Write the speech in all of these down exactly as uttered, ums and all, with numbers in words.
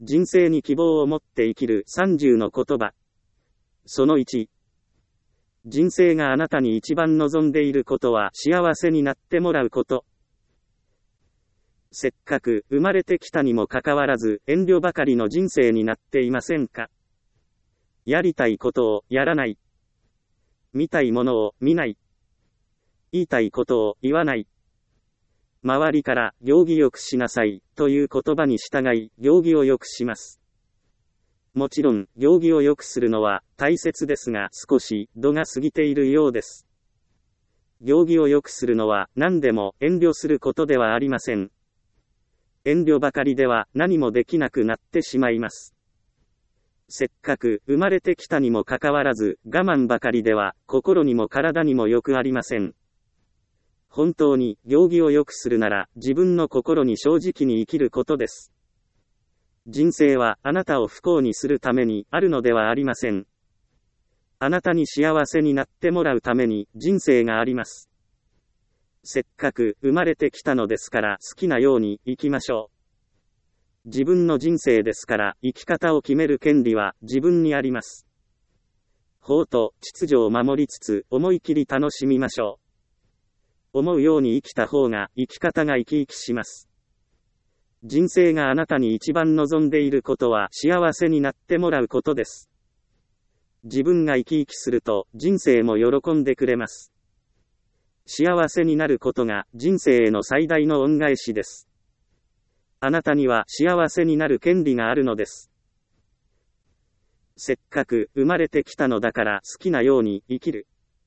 人生に希望を持って生きるさんじゅうの言葉。そのいち。人生があなたに一番望んでいることは幸せになってもらうこと。せっかく生まれてきたにもかかわらず遠慮ばかりの人生になっていませんか？やりたいことをやらない。見たいものを見ない。言いたいことを言わない。周りから行儀よくしなさいという言葉に従い行儀をよくします。もちろん行儀をよくするのは大切ですが少し度が過ぎているようです。行儀をよくするのは何でも遠慮することではありません。遠慮ばかりでは何もできなくなってしまいます。せっかく生まれてきたにもかかわらず我慢ばかりでは心にも体にもよくありません。本当に行儀を良くするなら自分の心に正直に生きることです。人生はあなたを不幸にするためにあるのではありません。あなたに幸せになってもらうために人生があります。せっかく生まれてきたのですから好きなように生きましょう。自分の人生ですから生き方を決める権利は自分にあります。法と秩序を守りつつ思い切り楽しみましょう。思うように生きた方が生き方が生き生きします。人生があなたに一番望んでいることは幸せになってもらうことです。自分が生き生きすると人生も喜んでくれます。幸せになることが人生への最大の恩返しです。あなたには幸せになる権利があるのです。せっかく生まれてきたのだから好きなように生きる。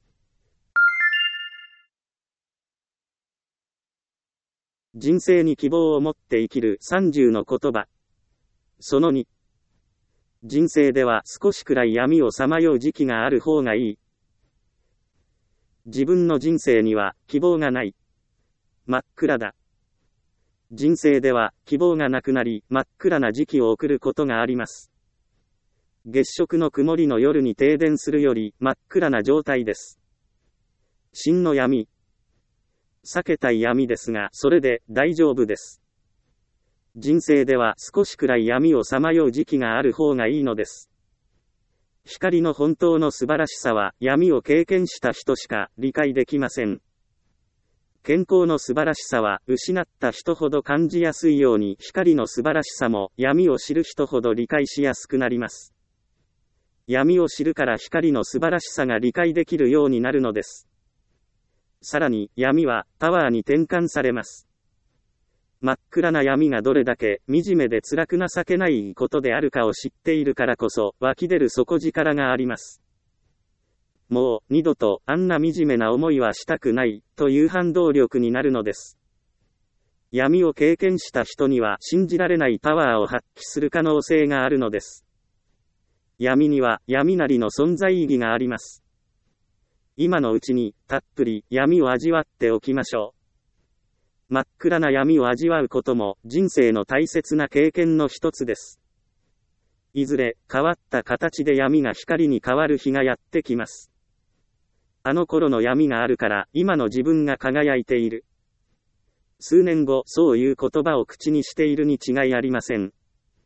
人生に希望を持って生きるさんじゅうの言葉。そのに。人生では少しくらい闇をさまよう時期がある方がいい。自分の人生には希望がない。真っ暗だ。人生では希望がなくなり真っ暗な時期を送ることがあります。月食の曇りの夜に停電するより真っ暗な状態です。真の闇。避けたい闇ですが、それで大丈夫です。人生では少しくらい闇をさまよう時期がある方がいいのです。光の本当の素晴らしさは闇を経験した人しか理解できません。健康の素晴らしさは失った人ほど感じやすいように光の素晴らしさも闇を知る人ほど理解しやすくなります。闇を知るから光の素晴らしさが理解できるようになるのです。さらに闇はパワーに転換されます。真っ暗な闇がどれだけ惨めで辛く情けないことであるかを知っているからこそ湧き出る底力があります。もう二度とあんな惨めな思いはしたくないという反動力になるのです。闇を経験した人には信じられないパワーを発揮する可能性があるのです。闇には闇なりの存在意義があります。今のうちにたっぷり闇を味わっておきましょう。真っ暗な闇を味わうことも人生の大切な経験の一つです。いずれ変わった形で闇が光に変わる日がやってきます。あの頃の闇があるから今の自分が輝いている。数年後そういう言葉を口にしているに違いありません。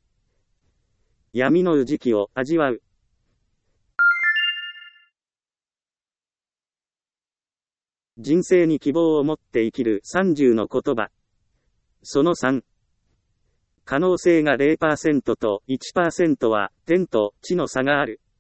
闇の時期を味わう。人生に希望を持って生きるさんじゅうの言葉。そのさん。可能性が ゼロパーセント と いちパーセント は天と地の差がある。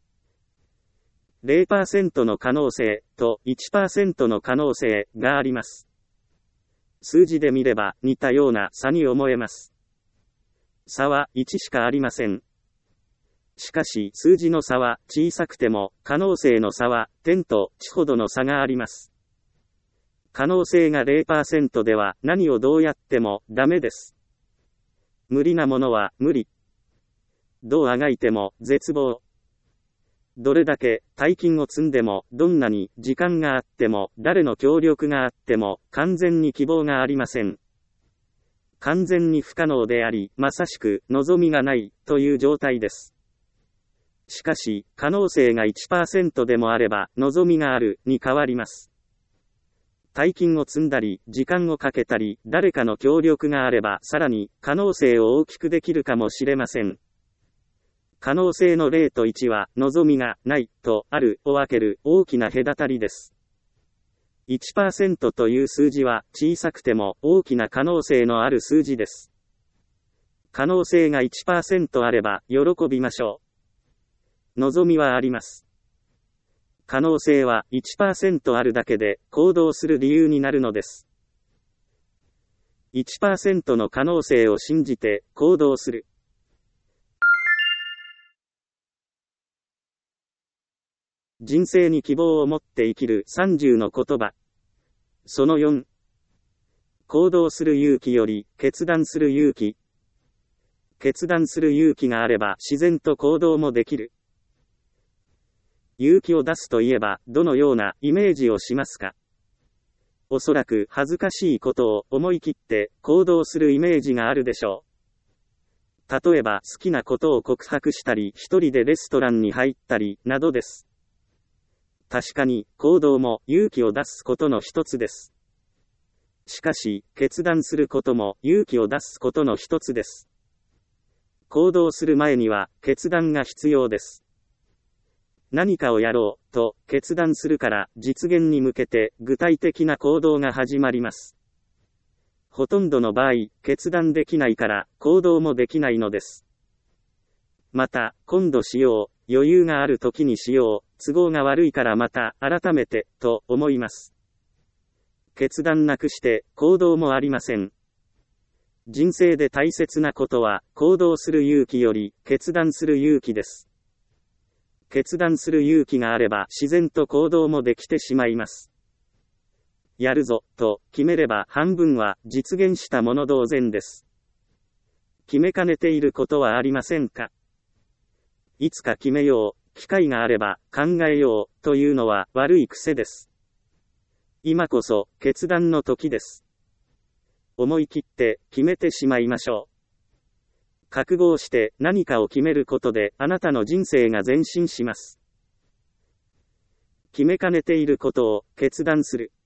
ゼロパーセント の可能性と いちパーセント の可能性があります。数字で見れば似たような差に思えます。差はいちしかありません。しかし数字の差は小さくても可能性の差は天と地ほどの差があります。可能性が ゼロパーセント では何をどうやってもダメです。無理なものは無理。どうあがいても絶望。どれだけ大金を積んでもどんなに時間があっても誰の協力があっても完全に希望がありません。完全に不可能であり、まさしく望みがないという状態です。しかし可能性が いちパーセント でもあれば望みがあるに変わります。 大金を積んだり、時間をかけたり、誰かの協力があれば、さらに、可能性を大きくできるかもしれません。可能性のゼロといちは、望みがないとあるを分ける大きな隔たりです。いちパーセント という数字は小さくても大きな可能性のある数字です。可能性が いちパーセント あれば喜びましょう。望みはあります。可能性は いちパーセント あるだけで行動する理由になるのです。いちパーセント の可能性を信じて行動する。人生に希望を持って生きるさんじゅうの言葉。そのよん。行動する勇気より決断する勇気。決断する勇気があれば自然と行動もできる。勇気を出すといえばどのようなイメージをしますか？おそらく恥ずかしいことを思い切って行動するイメージがあるでしょう。例えば好きなことを告白したり、一人でレストランに入ったりなどです。確かに行動も勇気を出すことの一つです。しかし決断することも勇気を出すことの一つです。行動する前には決断が必要です。何かをやろうと決断するから実現に向けて具体的な行動が始まります。ほとんどの場合、決断できないから行動もできないのです。また、今度しよう、余裕がある時にしよう、都合が悪いからまた改めてと思います。決断なくして行動もありません。人生で大切なことは行動する勇気より決断する勇気です。決断する勇気があれば自然と行動もできてしまいます。やるぞと決めれば半分は実現したもの同然です。決めかねていることはありませんか？いつか決めよう、機会があれば考えようというのは悪い癖です。今こそ決断の時です。思い切って決めてしまいましょう。覚悟をして何かを決めることであなたの人生が前進します。決めかねていることを決断する。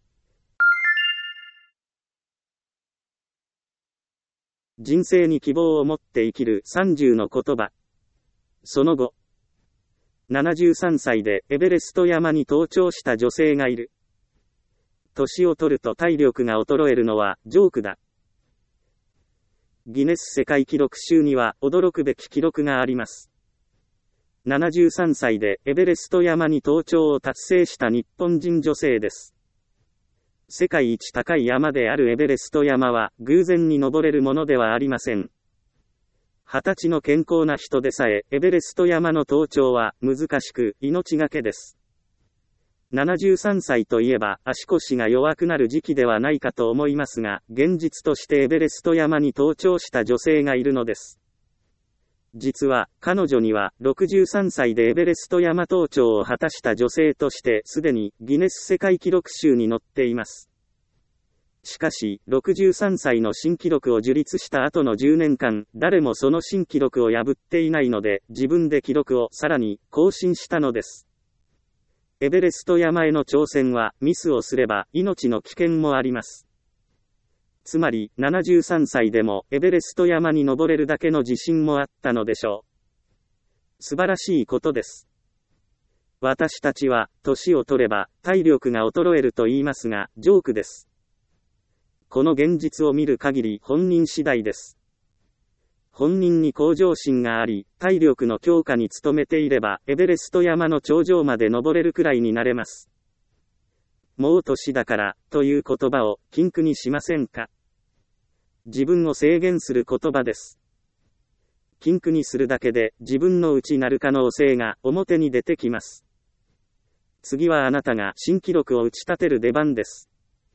人生に希望を持って生きるさんじゅうの言葉。その後、ななじゅうさんさいでエベレスト山に登頂した女性がいる。年を取ると体力が衰えるのはジョークだ。ギネス世界記録集には驚くべき記録があります。ななじゅうさんさいでエベレスト山に登頂を達成した日本人女性です。世界一高い山であるエベレスト山は偶然に登れるものではありません。はたちの健康な人でさえエベレスト山の登頂は難しく命がけです。ななじゅうさんさいといえば足腰が弱くなる時期ではないかと思いますが、現実としてエベレスト山に登頂した女性がいるのです。実は彼女にはろくじゅうさんさいでエベレスト山登頂を果たした女性としてすでにギネス世界記録集に載っています。しかし、ろくじゅうさんさいの新記録を樹立した後のじゅうねんかん、誰もその新記録を破っていないので、自分で記録をさらに更新したのです。エベレスト山への挑戦は、ミスをすれば命の危険もあります。つまり、ななじゅうさんさいでもエベレスト山に登れるだけの自信もあったのでしょう。素晴らしいことです。私たちは、年を取れば体力が衰えると言いますが、ジョークです。この現実を見る限り本人次第です。本人に向上心があり、体力の強化に努めていれば、エベレスト山の頂上まで登れるくらいになれます。もう年だから、という言葉を禁句にしませんか？自分を制限する言葉です。禁句にするだけで、自分の内なる可能性が表に出てきます。次はあなたが新記録を打ち立てる出番です。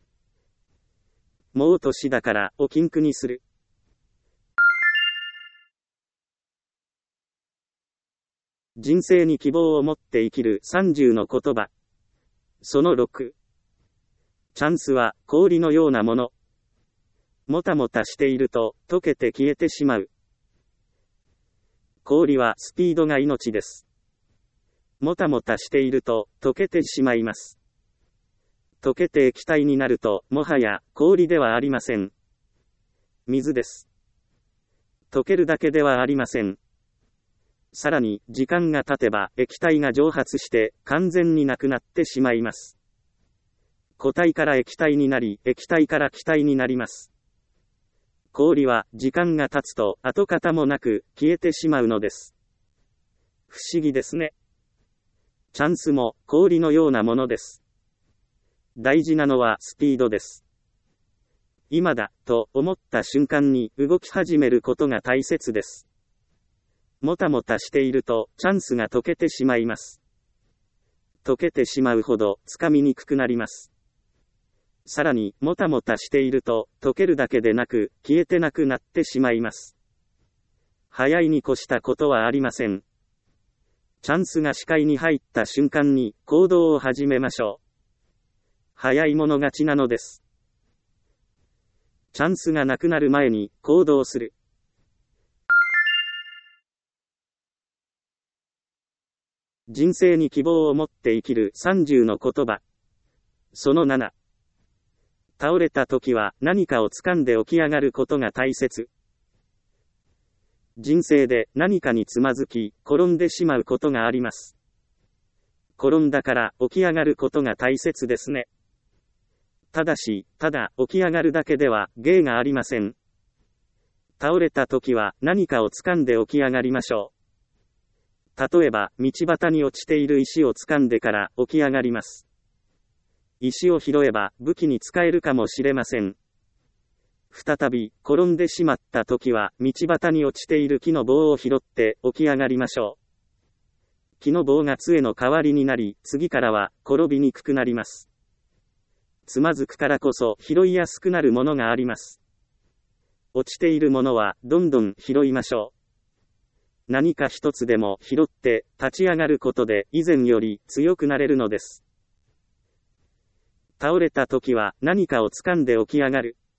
もう年だからを禁句にする。人生に希望を持って生きるさんじゅうの言葉。そのろく。チャンスは氷のようなもの。もたもたしていると溶けて消えてしまう。氷はスピードが命です。もたもたしていると溶けてしまいます。 溶けて液体になると、もはや氷ではありません。水です。溶けるだけではありません。さらに、時間が経てば液体が蒸発して完全になくなってしまいます。固体から液体になり、液体から気体になります。氷は時間が経つと跡形もなく消えてしまうのです。不思議ですね。チャンスも氷のようなものです。大事なのはスピードです。今だと思った瞬間に動き始めることが大切です。もたもたしているとチャンスが溶けてしまいます。溶けてしまうほどつかみにくくなります。さらに、もたもたしていると溶けるだけでなく消えてなくなってしまいます。早いに越したことはありません。チャンスが視界に入った瞬間に行動を始めましょう。早い者勝ちなのです。チャンスがなくなる前に行動する。人生に希望を持って生きるさんじゅうの言葉。そのなな。倒れた時は何かを掴んで起き上がることが大切。人生で何かにつまずき、転んでしまうことがあります。転んだから起き上がることが大切ですね。ただし、ただ起き上がるだけでは芸がありません。倒れた時は何かを掴んで起き上がりましょう。例えば、道端に落ちている石を掴んでから起き上がります。石を拾えば武器に使えるかもしれません。再び、転んでしまった時は、道端に落ちている木の棒を拾って起き上がりましょう。木の棒が杖の代わりになり、次からは転びにくくなります。つまずくからこそ拾いやすくなるものがあります。落ちているものはどんどん拾いましょう。何か一つでも拾って立ち上がることで以前より強くなれるのです。倒れた時は何かを掴んで起き上がる。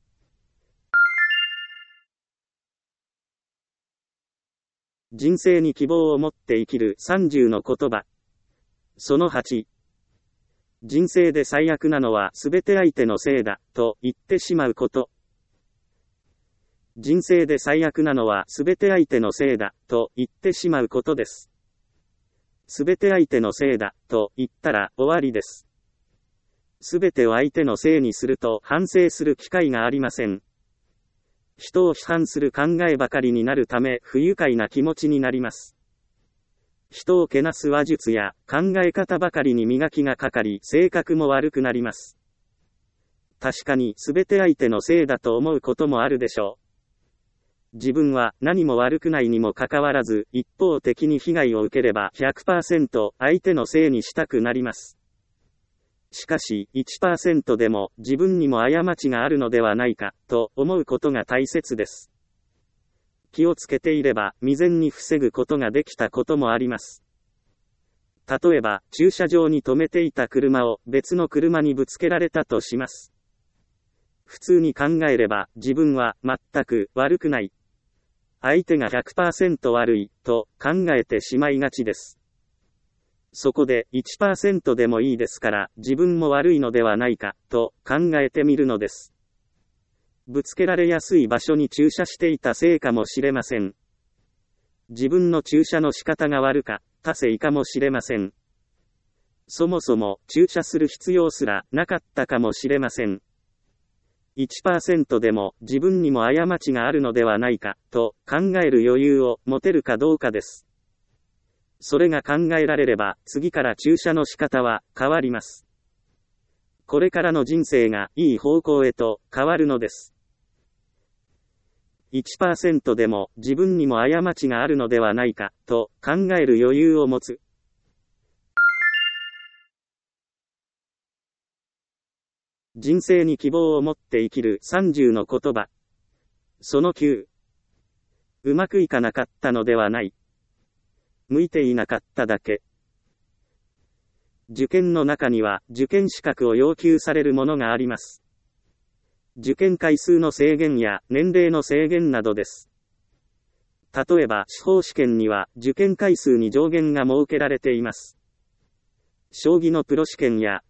人生に希望を持って生きるさんじゅうの言葉。そのはち。人生で最悪なのはすべて相手のせいだ、と言ってしまうこと。人生で最悪なのはすべて相手のせいだ、と言ってしまうことです。すべて相手のせいだ、と言ったら終わりです。すべてを相手のせいにすると反省する機会がありません。人を批判する考えばかりになるため不愉快な気持ちになります。人をけなす話術や考え方ばかりに磨きがかかり性格も悪くなります。確かにすべて相手のせいだと思うこともあるでしょう。自分は何も悪くないにもかかわらず一方的に被害を受ければ ひゃくパーセント 相手のせいにしたくなります。しかし いちパーセント でも自分にも過ちがあるのではないかと思うことが大切です。気をつけていれば未然に防ぐことができたこともあります。例えば駐車場に止めていた車を別の車にぶつけられたとします。普通に考えれば自分は全く悪くない。相手が ひゃくパーセント 悪いと考えてしまいがちです。そこで いちパーセント でもいいですから自分も悪いのではないかと考えてみるのです。ぶつけられやすい場所に駐車していたせいかもしれません。自分の駐車の仕方が悪かったせいかもしれません。そもそも駐車する必要すらなかったかもしれません。いちパーセント でも自分にも過ちがあるのではないかと考える余裕を持てるかどうかです。それが考えられれば次から駐車の仕方は変わります。これからの人生がいい方向へと変わるのです。いちパーセント でも自分にも過ちがあるのではないかと考える余裕を持つ。人生に希望を持って生きるさんじゅうの言葉。そのきゅう。うまくいかなかったのではない。向いていなかっただけ。受験の中には受験資格を要求されるものがあります。受験回数の制限や年齢の制限などです。例えば司法試験には受験回数に上限が設けられています。将棋のプロ試験や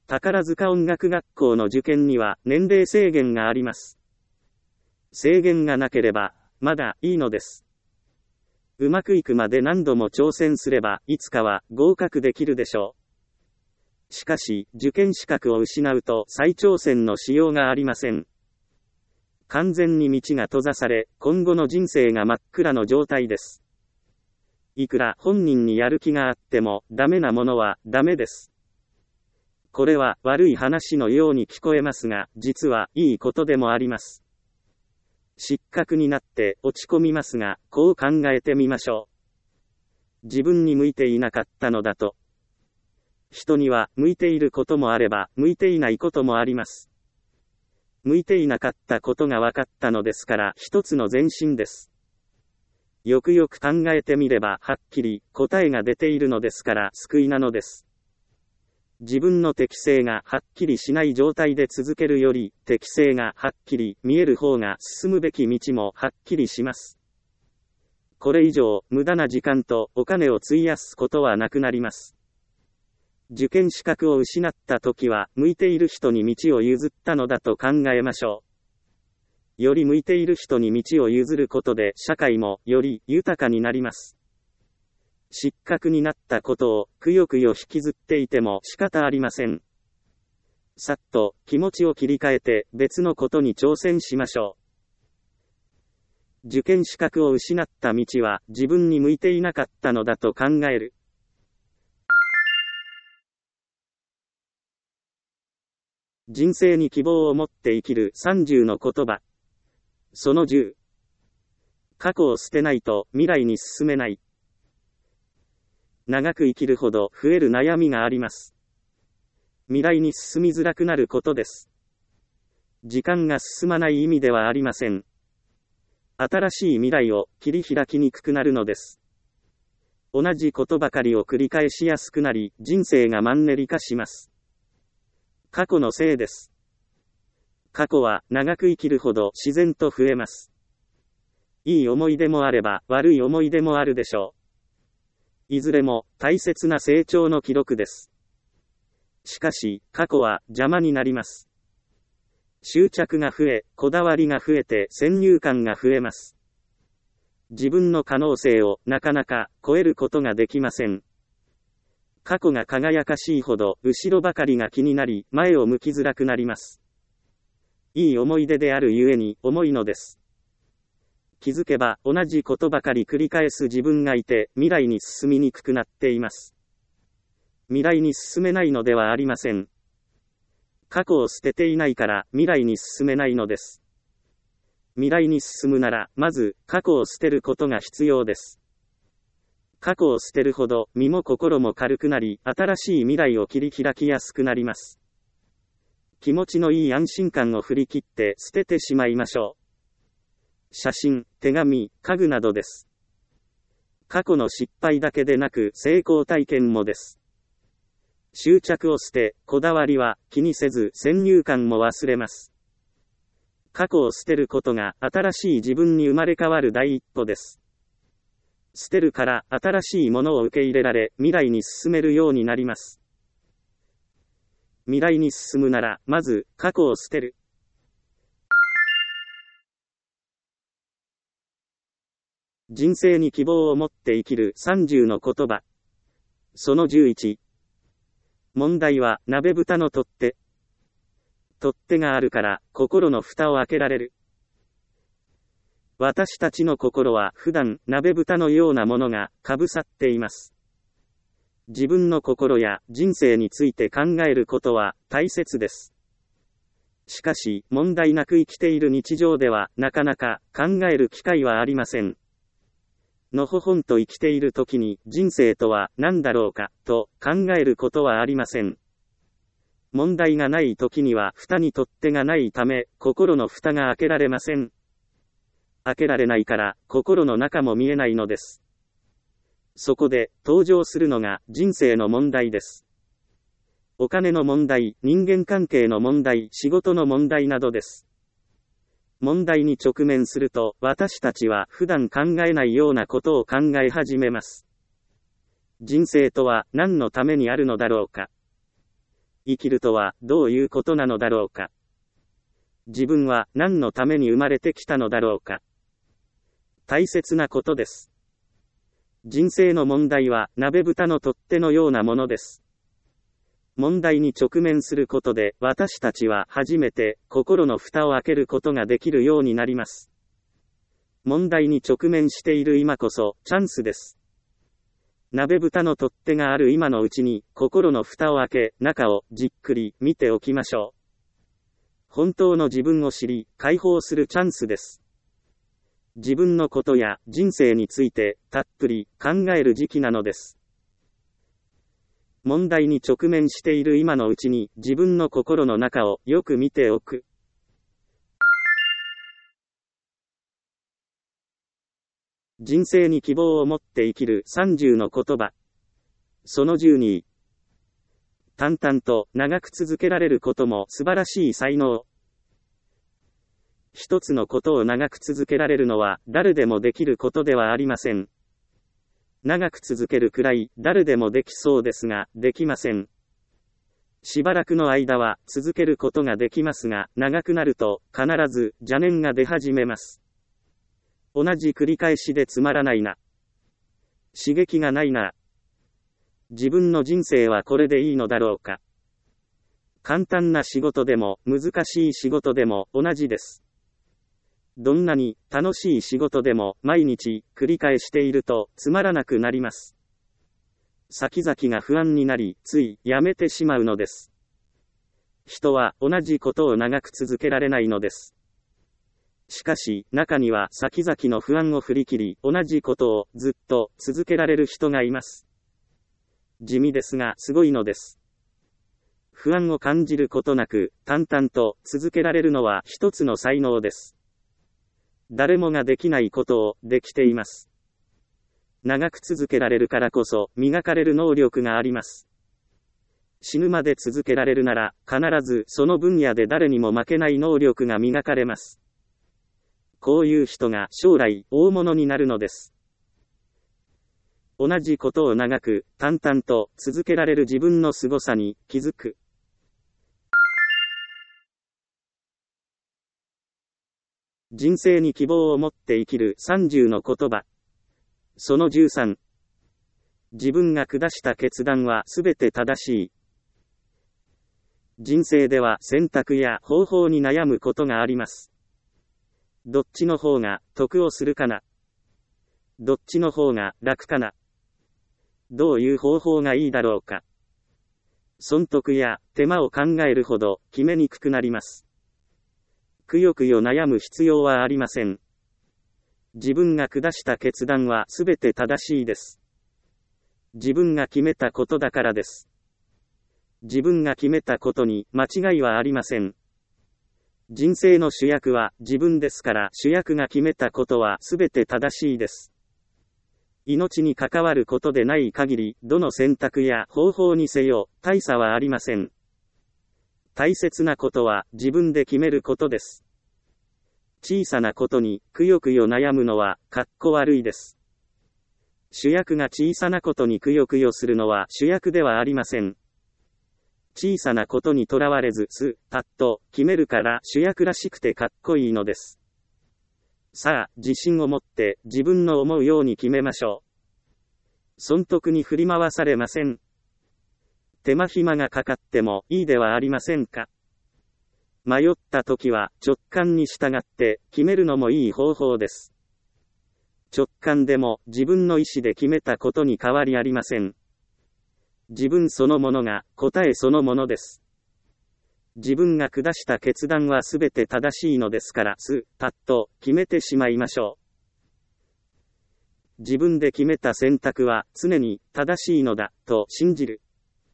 宝塚音楽学校の受験には年齢制限があります。制限がなければ、まだいいのです。うまくいくまで何度も挑戦すれば、いつかは合格できるでしょう。しかし、受験資格を失うと再挑戦のしようがありません。完全に道が閉ざされ、今後の人生が真っ暗の状態です。いくら本人にやる気があっても、ダメなものはダメです。これは悪い話のように聞こえますが、実はいいことでもあります。失格になって落ち込みますが、こう考えてみましょう。自分に向いていなかったのだと。人には向いていることもあれば、向いていないこともあります。向いていなかったことが分かったのですから、一つの前進です。よくよく考えてみれば、はっきり答えが出ているのですから、救いなのです。自分の適性がはっきりしない状態で続けるより、適性がはっきり見える方が進むべき道もはっきりします。これ以上、無駄な時間とお金を費やすことはなくなります。受験資格を失った時は、向いている人に道を譲ったのだと考えましょう。より向いている人に道を譲ることで、社会もより豊かになります。失格になったことをくよくよ引きずっていても仕方ありません。さっと気持ちを切り替えて別のことに挑戦しましょう。受験資格を失った道は自分に向いていなかったのだと考える。人生に希望を持って生きるさんじゅうの言葉。そのじゅう。過去を捨てないと未来に進めない。長く生きるほど増える悩みがあります。未来に進みづらくなることです。時間が進まない意味ではありません。新しい未来を切り開きにくくなるのです。同じことばかりを繰り返しやすくなり、人生がマンネリ化します。過去のせいです。過去は長く生きるほど自然と増えます。いい思い出もあれば悪い思い出もあるでしょう。いずれも大切な成長の記録です。しかし、過去は邪魔になります。執着が増え、こだわりが増えて先入観が増えます。自分の可能性をなかなか超えることができません。過去が輝かしいほど後ろばかりが気になり、前を向きづらくなります。いい思い出であるゆえに重いのです。気づけば同じことばかり繰り返す自分がいて、未来に進みにくくなっています。未来に進めないのではありません。過去を捨てていないから未来に進めないのです。未来に進むなら、まず過去を捨てることが必要です。過去を捨てるほど身も心も軽くなり、新しい未来を切り開きやすくなります。気持ちのいい安心感を振り切って捨ててしまいましょう。写真、手紙、家具などです。過去の失敗だけでなく成功体験もです。執着を捨て、こだわりは気にせず先入観も忘れます。過去を捨てることが新しい自分に生まれ変わる第一歩です。捨てるから新しいものを受け入れられ、未来に進めるようになります。未来に進むなら、まず過去を捨てる。人生に希望を持って生きるさんじゅうの言葉。そのじゅういち。問題は鍋蓋の取っ手。取っ手があるから心の蓋を開けられる。私たちの心は普段鍋蓋のようなものがかぶさっています。自分の心や人生について考えることは大切です。しかし問題なく生きている日常ではなかなか考える機会はありません。のほほんと生きている時に人生とは何だろうかと考えることはありません。問題がない時には蓋に取っ手がないため心の蓋が開けられません。開けられないから心の中も見えないのです。そこで登場するのが人生の問題です。お金の問題、人間関係の問題、仕事の問題などです。問題に直面すると、私たちは普段考えないようなことを考え始めます。人生とは何のためにあるのだろうか。 生きるとはどういうことなのだろうか。自分は何のために生まれてきたのだろうか。大切なことです。人生の問題は鍋蓋の取っ手のようなものです。問題に直面することで私たちは初めて心の蓋を開けることができるようになります。問題に直面している今こそチャンスです。鍋蓋の取っ手がある今のうちに心の蓋を開け、中をじっくり見ておきましょう。本当の自分を知り、解放するチャンスです。自分のことや人生についてたっぷり考える時期なのです。問題に直面している今のうちに自分の心の中をよく見ておく。人生に希望を持って生きるさんじゅうの言葉。そのじゅうに。淡々と長く続けられることも素晴らしい才能。一つのことを長く続けられるのは誰でもできることではありません。長く続けるくらい誰でもできそうですが、できません。しばらくの間は続けることができますが、長くなると必ず邪念が出始めます。同じ繰り返しでつまらないな。刺激がないな。自分の人生はこれでいいのだろうか。簡単な仕事でも難しい仕事でも同じです。どんなに楽しい仕事でも毎日繰り返しているとつまらなくなります。先々が不安になり、ついやめてしまうのです。人は同じことを長く続けられないのです。しかし、中には先々の不安を振り切り、同じことをずっと続けられる人がいます。地味ですがすごいのです。不安を感じることなく、淡々と続けられるのは一つの才能です。誰もができないことをできています。長く続けられるからこそ磨かれる能力があります。死ぬまで続けられるなら、必ずその分野で誰にも負けない能力が磨かれます。こういう人が将来大物になるのです。同じことを長く淡々と続けられる自分の凄さに気づく。人生に希望を持って生きるさんじゅうの言葉。そのじゅうさん。自分が下した決断はすべて正しい。人生では選択や方法に悩むことがあります。どっちの方が得をするかな。どっちの方が楽かな。どういう方法がいいだろうか。損得や手間を考えるほど決めにくくなります。くよくよ悩む必要はありません。自分が下した決断はすべて正しいです。自分が決めたことだからです。自分が決めたことに間違いはありません。人生の主役は自分ですから、主役が決めたことはすべて正しいです。命に関わることでない限り、どの選択や方法にせよ、大差はありません。大切なことは自分で決めることです。小さなことにくよくよ悩むのはかっこ悪いです。主役が小さなことにくよくよするのは主役ではありません。小さなことにとらわれず、す、パッと決めるから主役らしくてかっこいいのです。さあ、自信を持って自分の思うように決めましょう。損得に振り回されません。手間暇がかかってもいいではありませんか。迷った時は直感に従って決めるのもいい方法です。直感でも自分の意思で決めたことに変わりありません。自分そのものが答えそのものです。自分が下した決断はすべて正しいのですから、す、パッと決めてしまいましょう。自分で決めた選択は常に正しいのだと信じる。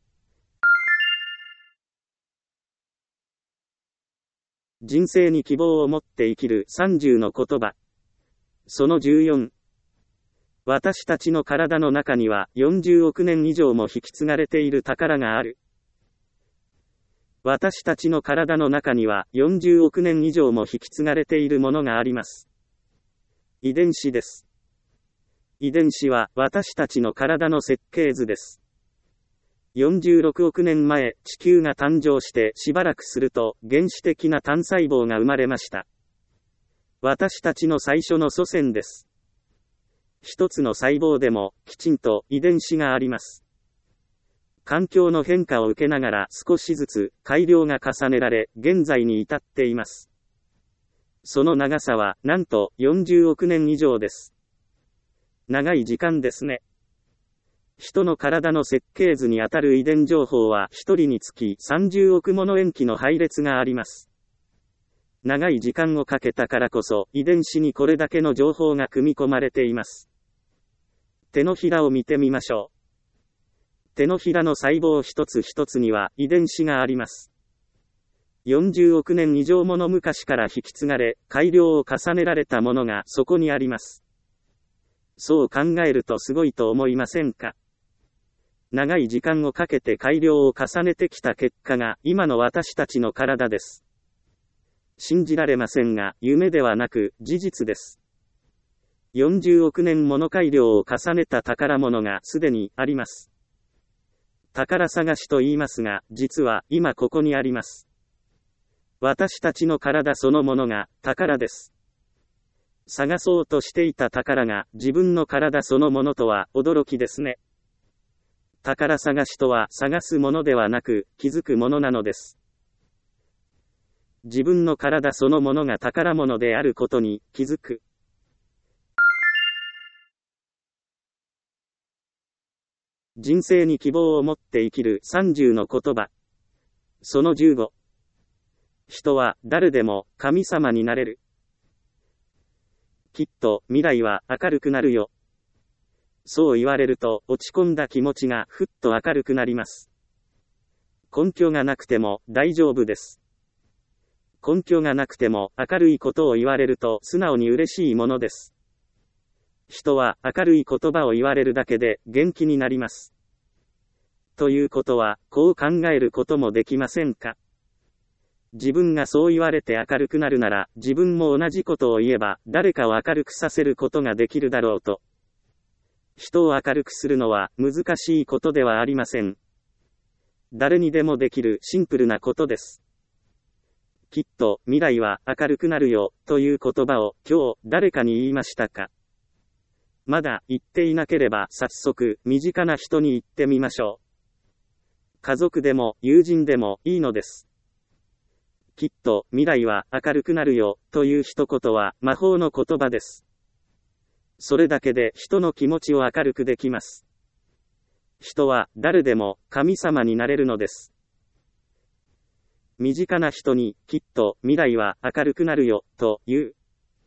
人生に希望を持って生きるさんじゅうの言葉。そのじゅうよん。私たちの体の中にはよんじゅうおくねん以上も引き継がれている宝がある。私たちの体の中にはよんじゅうおくねん以上も引き継がれているものがあります。遺伝子です。遺伝子は私たちの体の設計図です。 よんじゅうろくおくねんまえ、地球が誕生してしばらくすると、原始的な単細胞が生まれました。私たちの最初の祖先です。一つの細胞でも、きちんと遺伝子があります。環境の変化を受けながら少しずつ改良が重ねられ、現在に至っています。その長さは、なんとよんじゅうおくねん以上です。長い時間ですね。人の体の設計図にあたる遺伝情報は一人につきさんじゅうおくもの塩基の配列があります。長い時間をかけたからこそ遺伝子にこれだけの情報が組み込まれています。手のひらを見てみましょう。手のひらの細胞一つ一つには遺伝子があります。よんじゅうおくねん以上もの昔から引き継がれ、改良を重ねられたものがそこにあります。そう考えるとすごいと思いませんか？長い時間をかけて改良を重ねてきた結果が今の私たちの体です。信じられませんが、夢ではなく事実です。よんじゅうおくねんもの改良を重ねた宝物がすでにあります。宝探しと言いますが、実は今ここにあります。私たちの体そのものが宝です。探そうとしていた宝が自分の体そのものとは驚きですね。宝探しとは探すものではなく気づくものなのです。自分の体そのものが宝物であることに気づく。人生に希望を持って生きるさんじゅうの言葉。そのじゅうご。人は誰でも神様になれる。きっと未来は明るくなるよ。そう言われると落ち込んだ気持ちがふっと明るくなります。根拠がなくても大丈夫です。根拠がなくても明るいことを言われると素直に嬉しいものです。人は明るい言葉を言われるだけで元気になります。ということは、こう考えることもできませんか？自分がそう言われて明るくなるなら、自分も同じことを言えば、誰かを明るくさせることができるだろうと。人を明るくするのは難しいことではありません。誰にでもできるシンプルなことです。きっと未来は明るくなるよという言葉を今日誰かに言いましたか？まだ言っていなければ早速身近な人に言ってみましょう。家族でも友人でもいいのです。きっと未来は明るくなるよという一言は魔法の言葉です。それだけで人の気持ちを明るくできます。人は誰でも神様になれるのです。身近な人にきっと未来は明るくなるよという。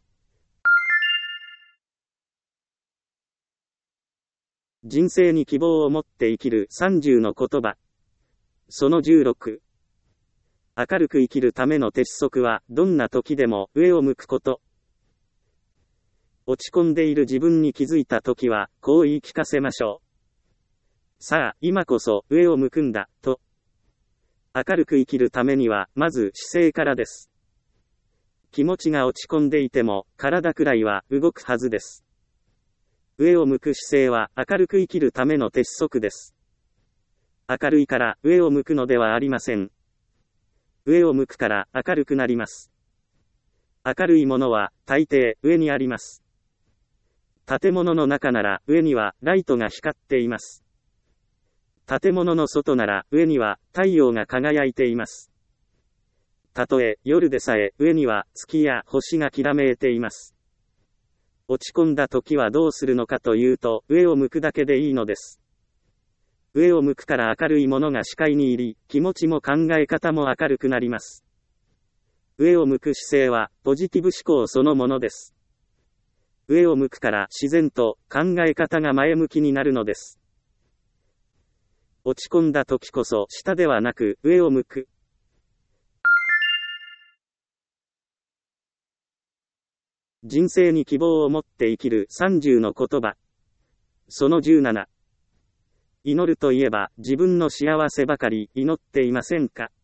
人生に希望を持って生きるさんじゅうの言葉。そのじゅうろく。明るく生きるための鉄則はどんな時でも上を向くこと。落ち込んでいる自分に気づいた時はこう言い聞かせましょう。さあ今こそ上を向くんだと。明るく生きるためにはまず姿勢からです。気持ちが落ち込んでいても体くらいは動くはずです。上を向く姿勢は明るく生きるための鉄則です。明るいから上を向くのではありません。上を向くから明るくなります。明るいものは大抵上にあります。建物の中なら上にはライトが光っています。建物の外なら上には太陽が輝いています。たとえ夜でさえ上には月や星がきらめいています。落ち込んだ時はどうするのかというと上を向くだけでいいのです。上を向くから明るいものが視界に入り、気持ちも考え方も明るくなります。上を向く姿勢はポジティブ思考そのものです。上を向くから自然と考え方が前向きになるのです。落ち込んだ時こそ下ではなく上を向く。人生に希望を持って生きるさんじゅうの言葉。そのじゅうなな。祈るといえば自分の幸せばかり祈っていませんか？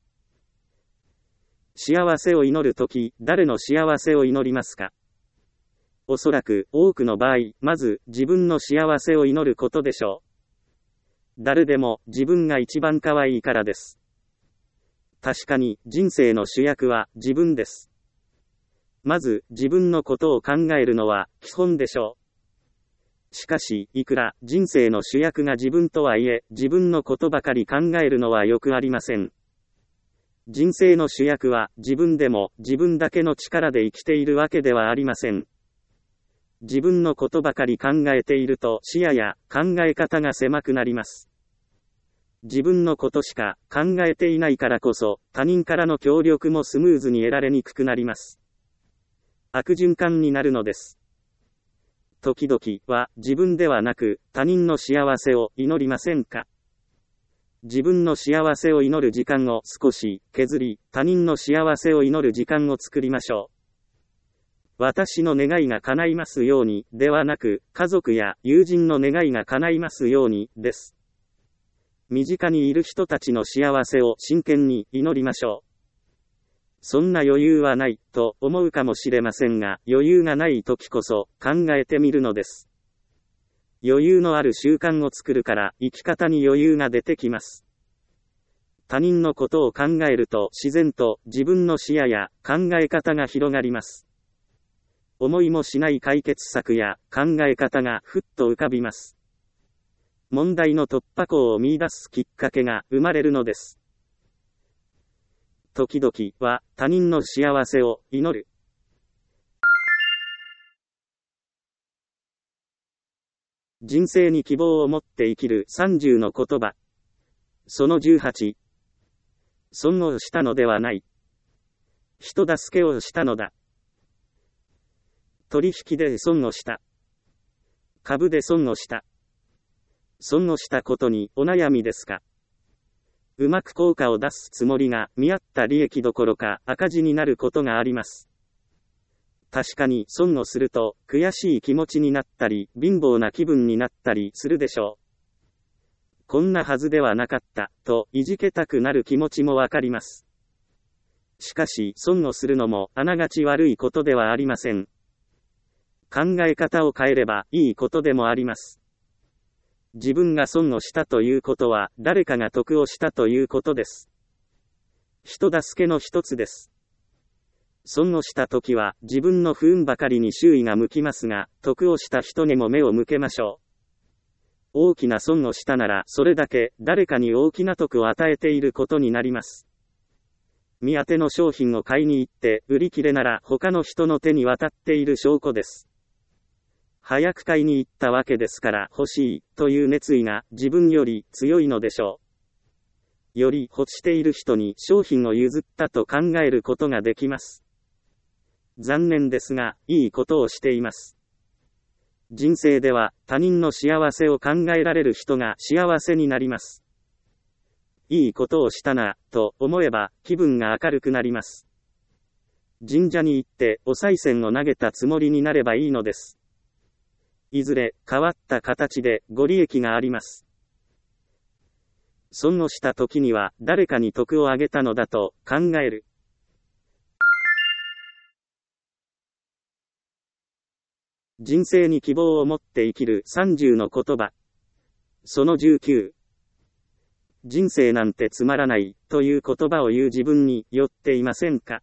幸せを祈るとき、誰の幸せを祈りますか？おそらく多くの場合、まず自分の幸せを祈ることでしょう。 誰でも自分が一番可愛いからです。確かに人生の主役は自分です。まず自分のことを考えるのは基本でしょう。しかし、いくら人生の主役が自分とはいえ、自分のことばかり考えるのはよくありません。人生の主役は自分でも自分だけの力で生きているわけではありません。自分のことばかり考えていると視野や考え方が狭くなります。自分のことしか考えていないからこそ、他人からの協力もスムーズに得られにくくなります。悪循環になるのです。時々は自分ではなく他人の幸せを祈りませんか？自分の幸せを祈る時間を少し削り、他人の幸せを祈る時間を作りましょう。私の願いが叶いますようにではなく、家族や友人の願いが叶いますようにです。身近にいる人たちの幸せを真剣に祈りましょう。そんな余裕はないと思うかもしれませんが、余裕がない時こそ考えてみるのです。余裕のある習慣を作るから生き方に余裕が出てきます。他人のことを考えると自然と自分の視野や考え方が広がります。思いもしない解決策や考え方がふっと浮かびます。問題の突破口を見出すきっかけが生まれるのです。時々は他人の幸せを祈る。人生に希望を持って生きるさんじゅうの言葉。そのじゅうはち。損をしたのではない。人助けをしたのだ。取引で損をした。株で損をした。損をしたことにお悩みですか？うまく効果を出すつもりが見合った利益どころか赤字になることがあります。確かに損をすると悔しい気持ちになったり貧乏な気分になったりするでしょう。こんなはずではなかったといじけたくなる気持ちもわかります。しかし損をするのもあながち悪いことではありません。考え方を変えればいいことでもあります。自分が損をしたということは誰かが得をしたということです。人助けの一つです。損をしたときは自分の不運ばかりに周囲が向きますが、得をした人にも目を向けましょう。大きな損をしたならそれだけ誰かに大きな得を与えていることになります。見当ての商品を買いに行って売り切れなら他の人の手に渡っている証拠です。早く買いに行ったわけですから欲しいという熱意が自分より強いのでしょう。より欲している人に商品を譲ったと考えることができます。残念ですが、いいことをしています。人生では他人の幸せを考えられる人が幸せになります。いいことをしたなと思えば気分が明るくなります。神社に行ってお賽銭を投げたつもりになればいいのです。いずれ変わった形でご利益があります。損をした時には誰かに得をあげたのだと考える。人生に希望を持って生きるさんじゅうの言葉。そのじゅうきゅう。人生なんてつまらないという言葉を言う自分に酔っていませんか？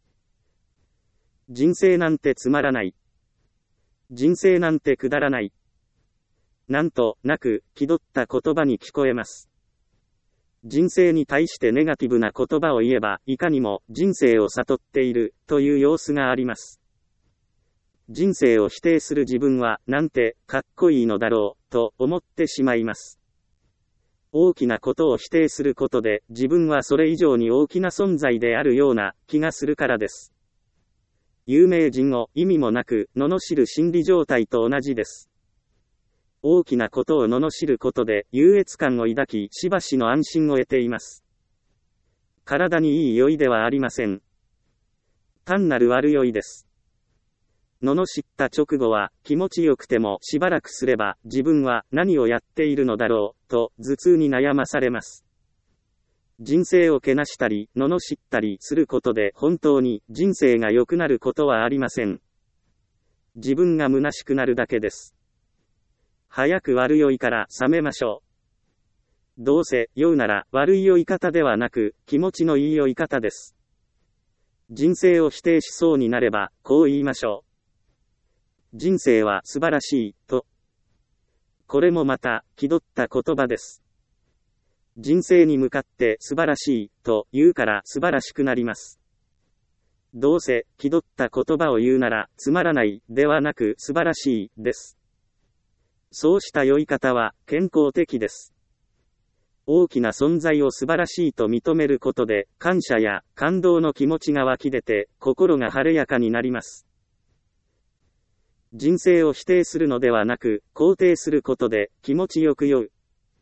人生なんてつまらない。人生なんてくだらない。なんとなく気取った言葉に聞こえます。人生に対してネガティブな言葉を言えばいかにも人生を悟っているという様子があります。人生を否定する自分はなんてかっこいいのだろうと思ってしまいます。大きなことを否定することで自分はそれ以上に大きな存在であるような気がするからです。有名人を意味もなく罵る心理状態と同じです。大きなことを罵ることで優越感を抱きしばしの安心を得ています。体にいい酔いではありません。単なる悪酔いです。罵った直後は気持ちよくてもしばらくすれば自分は何をやっているのだろうと頭痛に悩まされます。人生をけなしたり罵ったりすることで本当に人生が良くなることはありません。自分が虚しくなるだけです。早く悪酔いから覚めましょう。 どうせ酔うなら悪い酔い方ではなく気持ちのいい酔い方です。人生を否定しそうになればこう言いましょう。人生は素晴らしいと。これもまた気取った言葉です。人生に向かって素晴らしいと言うから素晴らしくなります。どうせ気取った言葉を言うならつまらないではなく素晴らしいです。そうした酔い方は健康的です。大きな存在を素晴らしいと認めることで感謝や感動の気持ちが湧き出て心が晴れやかになります。人生を否定するのではなく肯定することで気持ちよく酔う。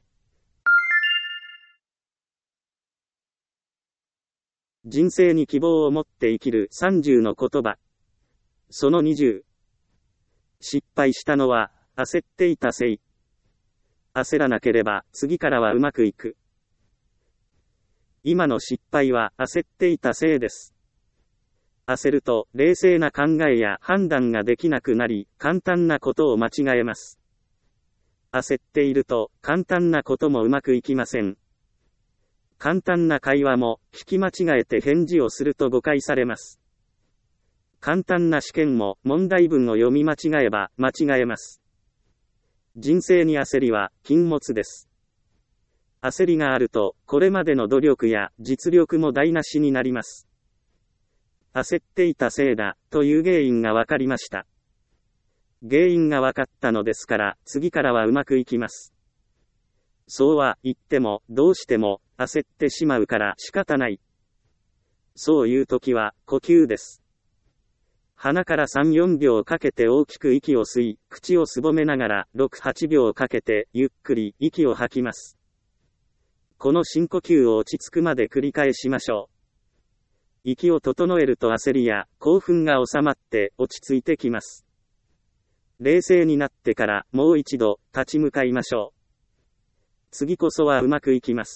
人生に希望を持って生きるさんじゅうの言葉。そのにじゅう。失敗したのは焦っていたせい。焦らなければ次からはうまくいく。今の失敗は焦っていたせいです。焦ると冷静な考えや判断ができなくなり、簡単なことを間違えます。焦っていると簡単なこともうまくいきません。簡単な会話も聞き間違えて返事をすると誤解されます。簡単な試験も問題文を読み間違えば間違えます。人生に焦りは禁物です。焦りがあるとこれまでの努力や実力も台無しになります。焦っていたせいだという原因が分かりました。原因が分かったのですから次からはうまくいきます。そうは言ってもどうしても焦ってしまうから仕方ない。そういう時は呼吸です。鼻からさん、よんびょうかけて大きく息を吸い、口をすぼめながらろく、はちびょうかけてゆっくり息を吐きます。この深呼吸を落ち着くまで繰り返しましょう。息を整えると焦りや興奮が収まって落ち着いてきます。冷静になってからもう一度立ち向かいましょう。次こそはうまくいきます。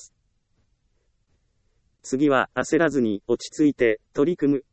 次は焦らずに落ち着いて取り組む。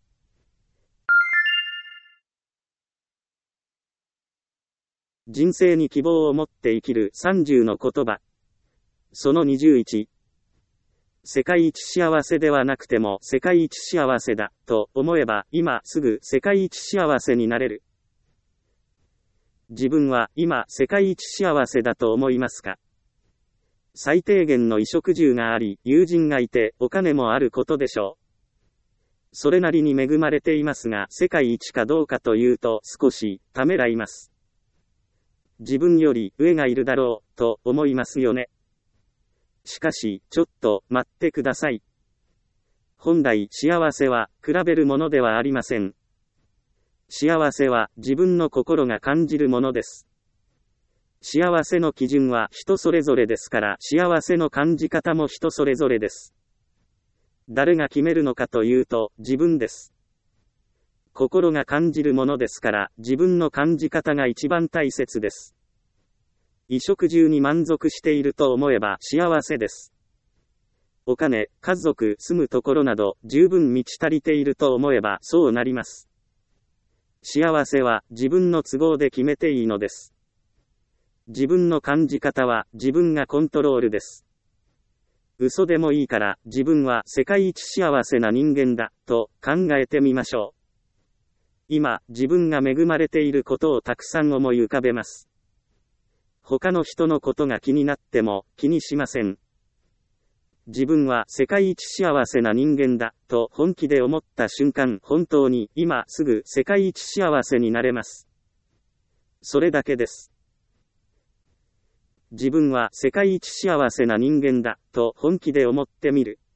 人生に希望を持って生きるさんじゅうの言葉。そのにじゅういち。世界一幸せではなくても世界一幸せだと思えば今すぐ世界一幸せになれる。自分は今世界一幸せだと思いますか？最低限の衣食住があり、友人がいてお金もあることでしょう。それなりに恵まれていますが世界一かどうかというと少しためらいます。自分より上がいるだろうと思いますよね。しかしちょっと待ってください。本来幸せは比べるものではありません。幸せは自分の心が感じるものです。幸せの基準は人それぞれですから幸せの感じ方も人それぞれです。誰が決めるのかというと自分です。心が感じるものですから自分の感じ方が一番大切です。衣食住に満足していると思えば幸せです。お金、家族、住むところなど十分満ち足りていると思えばそうなります。幸せは自分の都合で決めていいのです。自分の感じ方は自分がコントロールです。嘘でもいいから自分は世界一幸せな人間だと考えてみましょう。今、自分が恵まれていることをたくさん思い浮かべます。他の人のことが気になっても気にしません。自分は世界一幸せな人間だと本気で思った瞬間、本当に今すぐ世界一幸せになれます。それだけです。自分は世界一幸せな人間だと本気で思ってみる。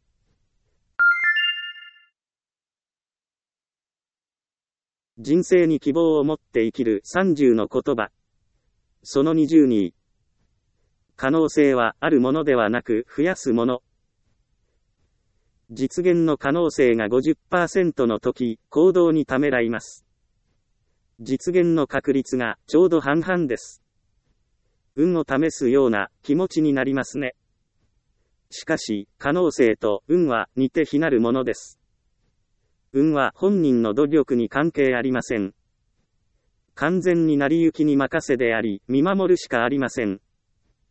人生に希望を持って生きるさんじゅうの言葉。そのにじゅうに。可能性はあるものではなく増やすもの。実現の可能性が ごじゅっパーセント の時、行動にためらいます。実現の確率がちょうど半々です。運を試すような気持ちになりますね。しかし、可能性と運は似て非なるものです。運は本人の努力に関係ありません。完全に成り行きに任せであり、見守るしかありません。